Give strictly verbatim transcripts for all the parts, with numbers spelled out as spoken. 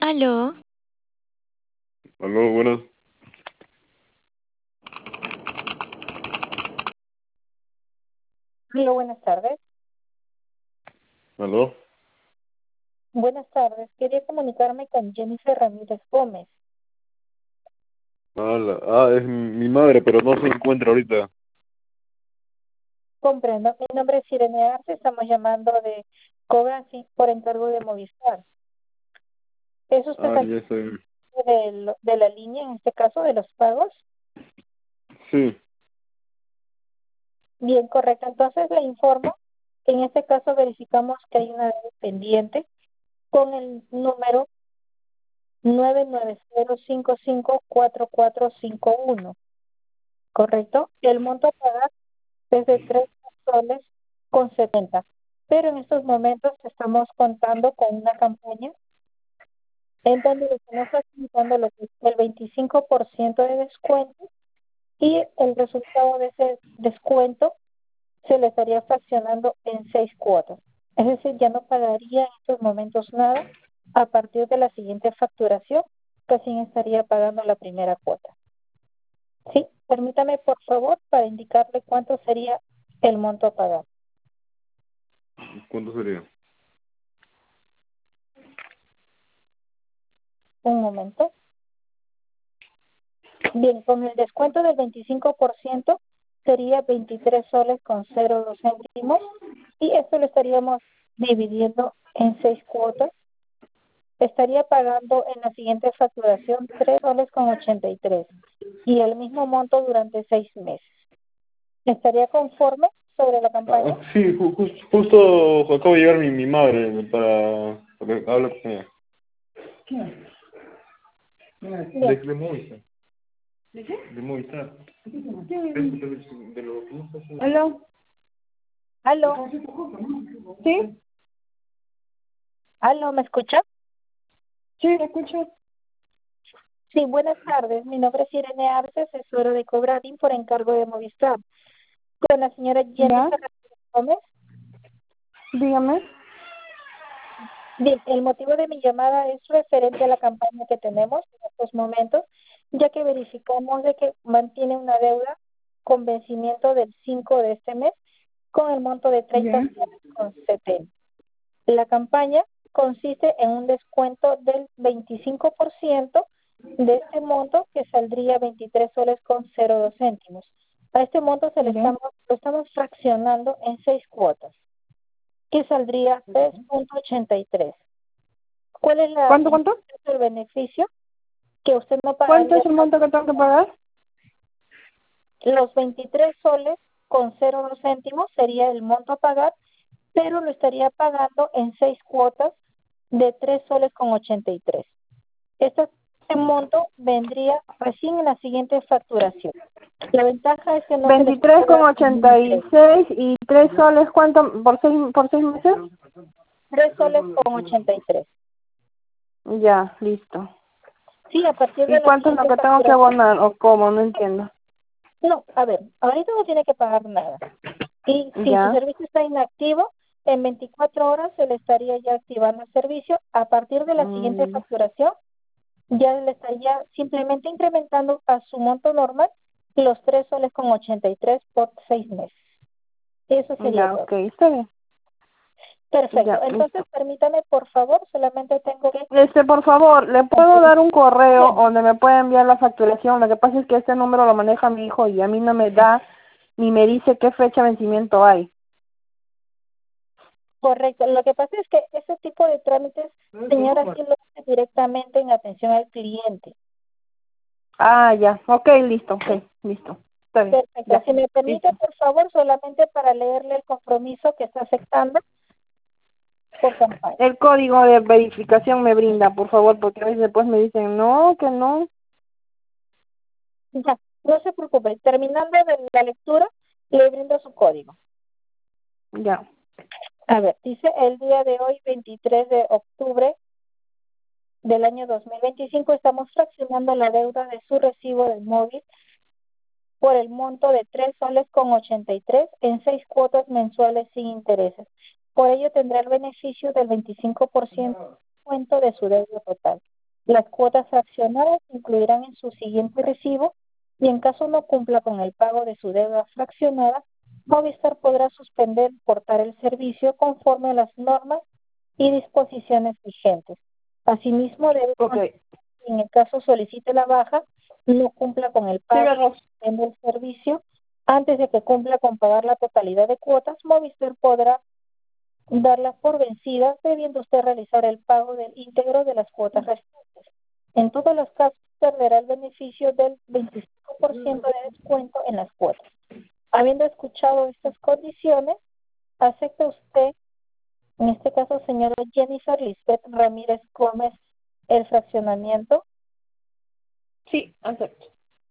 Aló, Aló, buenas. Hola, buenas tardes. Aló. Buenas tardes. Quería comunicarme con Jennifer Ramírez Gómez. Hola. Ah, es mi madre, pero no se encuentra ahorita. Comprendo. Mi nombre es Irene Arce. Estamos llamando de Cobranzi por encargo de Movistar. ¿Es usted Ah, el ya sé. de, lo- de la línea, en este caso, de los pagos? Sí. Bien, correcto. Entonces le informo que en este caso verificamos que hay una deuda pendiente con el número nueve nueve cero cinco cinco cuatro cuatro cinco uno. ¿Correcto? El monto a pagar es de tres soles con setenta. Pero en estos momentos estamos contando con una campaña en donde le estamos facilitando lo que es el veinticinco por ciento de descuento y el resultado de ese descuento se le estaría fraccionando en seis cuotas. Es decir, ya no pagaría en estos momentos nada a partir de la siguiente facturación, recién estaría pagando la primera cuota. Sí, permítame por favor para indicarle cuánto sería el monto a pagar. ¿Cuánto sería? Un momento. Bien, con el descuento del veinticinco por ciento sería veintitrés soles con cero dos céntimos y esto lo estaríamos dividiendo en seis cuotas. Estaría pagando en la siguiente facturación tres soles con ochenta y tres y el mismo monto durante seis meses. ¿Estaría conforme sobre la campaña? Ah, sí, ju- jus- justo acabo de llegar mi, mi madre para, para que hable con ella. De, Bien, de Movistar. ¿De qué? De Movistar. De, de, de lo que no está haciendo. ¿Aló? aló, ¿Sí? aló, ¿me escucha? Sí, la escucho. Sí, buenas tardes. Mi nombre es Irene Arce, asesora de Cobradín por encargo de Movistar. Con la señora ¿Ya? Jennifer Gómez. Dígame. Bien, el motivo de mi llamada es referente a la campaña que tenemos en estos momentos, ya que verificamos de que mantiene una deuda con vencimiento del cinco de este mes con el monto de treinta ¿Ya? con setenta. La campaña consiste en un descuento del veinticinco por ciento de este monto que saldría veintitrés soles con cero dos céntimos. A este monto se le ¿Ya? estamos, lo estamos fraccionando en seis cuotas, que saldría tres punto ochenta y tres. ¿Cuál es la, ¿Cuánto, en cuánto? este caso, el beneficio? Que usted no ¿Cuánto pagaría es el monto que tengo que pagar? los veintitrés soles con cero dos céntimos, sería el monto a pagar, pero lo estaría pagando en seis cuotas de tres soles con ochenta y tres. Este monto vendría recién en la siguiente facturación. La ventaja es que no se le está Veintitrés con cobrando ningún ochenta y interés. seis y tres soles, ¿cuánto? ¿Por seis, por seis meses? tres soles con ochenta y tres. Ya, listo. Sí, a partir de ¿Y la cuánto es lo siguiente que tengo que facturación. abonar o cómo? No entiendo. No, a ver, ahorita no tiene que pagar nada. Y si su Ya. servicio está inactivo, en veinticuatro horas se le estaría ya activando el servicio. A partir de la siguiente Mm, facturación, ya le estaría simplemente incrementando a su monto normal los tres soles con ochenta y tres por seis meses. Eso sería ya, todo. ok, está bien. Perfecto. Ya, Entonces, listo. permítame, por favor, solamente tengo que... Este, por favor, ¿le puedo dar un correo donde me pueda enviar la facturación? Lo que pasa es que este número lo maneja mi hijo y a mí no me da ni me dice qué fecha de vencimiento hay. Correcto. Lo que pasa es que ese tipo de trámites, señora, sí lo hace directamente en atención al cliente. Ah, ya. Ok, listo, ¿Sí? ok, listo. Está bien. Perfecto. Ya, Si me permite, listo. por favor, solamente para leerle el compromiso que está aceptando por campaña. El código de verificación me brinda, por favor, porque a veces después me dicen, no, que no. Ya, no se preocupe. Terminando de la lectura, le brindo su código. Ya. A ver, dice el día de hoy, veintitrés de octubre del año dos mil veinticinco, estamos fraccionando la deuda de su recibo del móvil por el monto de tres soles con ochenta y tres en seis cuotas mensuales sin intereses. Por ello tendrá el beneficio del veinticinco por ciento de descuento de su deuda total. Las cuotas fraccionadas se incluirán en su siguiente recibo y en caso no cumpla con el pago de su deuda fraccionada, Movistar podrá suspender y cortar el servicio conforme a las normas y disposiciones vigentes. Asimismo, debe Okay. en el caso solicite la baja, no cumpla con el pago del servicio, antes de que cumpla con pagar la totalidad de cuotas, Movistar podrá darlas por vencidas, debiendo usted realizar el pago del íntegro de las cuotas restantes. En todos los casos, perderá el beneficio del veinticinco por ciento de descuento en las cuotas. Habiendo escuchado estas condiciones, ¿acepta usted, en este caso, señora Jennifer Lisbeth Ramírez Gómez, el fraccionamiento? Sí, acepto.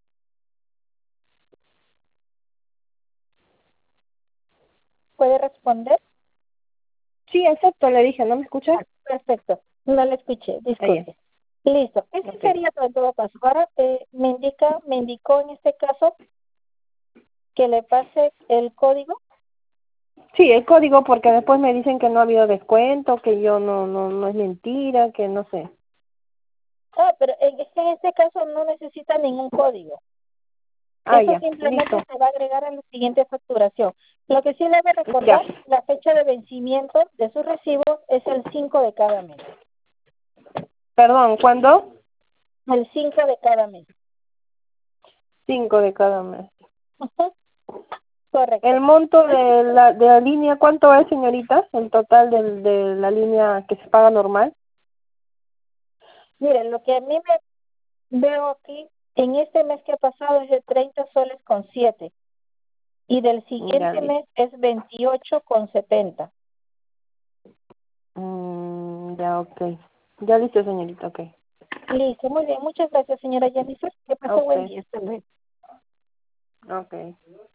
¿Puede responder? Sí, acepto, le dije, ¿no me escuchas? Ah, perfecto, no le escuché, disculpe. Listo, ese Okay. sería todo en todo caso. Ahora eh, me indica, me indicó en este caso que le pase el código. Sí, el código, porque después me dicen que no ha habido descuento, que yo no, no, no es mentira, que no sé. Ah, pero en, es que en este caso no necesita ningún código. Ah, Eso ya, simplemente listo. se va a agregar a la siguiente facturación. Lo que sí le debe recordar, Ya. la fecha de vencimiento de sus recibos es el cinco de cada mes. Perdón, ¿cuándo? El cinco de cada mes. Cinco de cada mes. Ujú, correcto. El monto de la, de la línea, ¿cuánto es, señorita? El total del, de la línea que se paga normal. Miren, lo que a mí me veo aquí, en este mes que ha pasado es de treinta soles con siete y del Ya, siguiente listo. mes es veintiocho con setenta. Mm, ya, ok. Ya listo, señorita, ok. Listo, muy bien. Muchas gracias, señora Jennifer. Que A pase buen usted. día. Hasta luego. Ok.